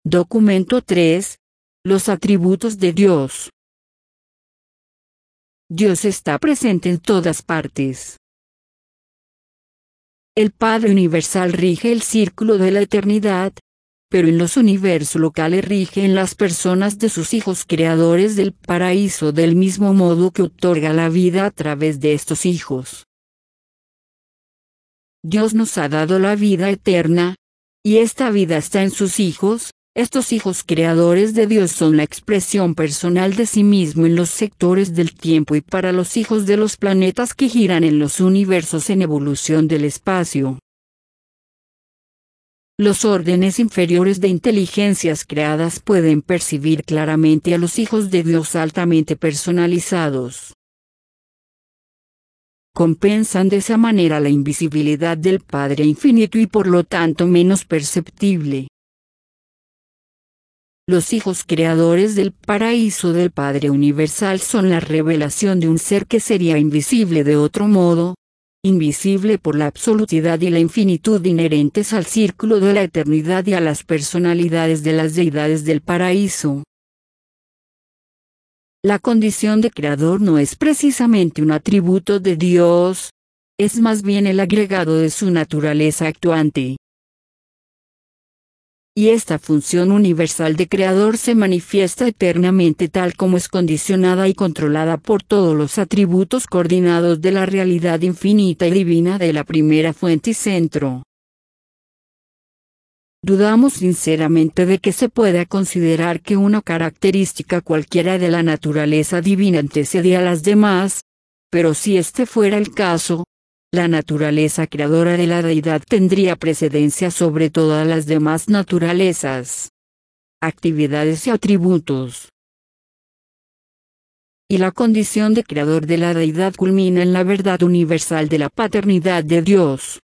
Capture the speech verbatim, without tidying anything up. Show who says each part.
Speaker 1: Documento tres. Los atributos de Dios. Dios está presente en todas partes. El Padre Universal rige el círculo de la eternidad, pero en los universos locales rige en las personas de sus hijos creadores del paraíso del mismo modo que otorga la vida a través de estos hijos. Dios nos ha dado la vida eterna, y esta vida está en sus hijos. Estos hijos creadores de Dios son la expresión personal de sí mismo en los sectores del tiempo y para los hijos de los planetas que giran en los universos en evolución del espacio. Los órdenes inferiores de inteligencias creadas pueden percibir claramente a los hijos de Dios altamente personalizados. Compensan de esa manera la invisibilidad del Padre Infinito y por lo tanto menos perceptible. Los hijos creadores del paraíso del Padre Universal son la revelación de un ser que sería invisible de otro modo, invisible por la absolutidad y la infinitud inherentes al círculo de la eternidad y a las personalidades de las deidades del paraíso. La condición de creador no es precisamente un atributo de Dios, es más bien el agregado de su naturaleza actuante. Y esta función universal de creador se manifiesta eternamente tal como es condicionada y controlada por todos los atributos coordinados de la realidad infinita y divina de la primera fuente y centro. Dudamos sinceramente de que se pueda considerar que una característica cualquiera de la naturaleza divina antecede a las demás, pero si este fuera el caso, la naturaleza creadora de la deidad tendría precedencia sobre todas las demás naturalezas, actividades y atributos. Y la condición de creador de la deidad culmina en la verdad universal de la paternidad de Dios.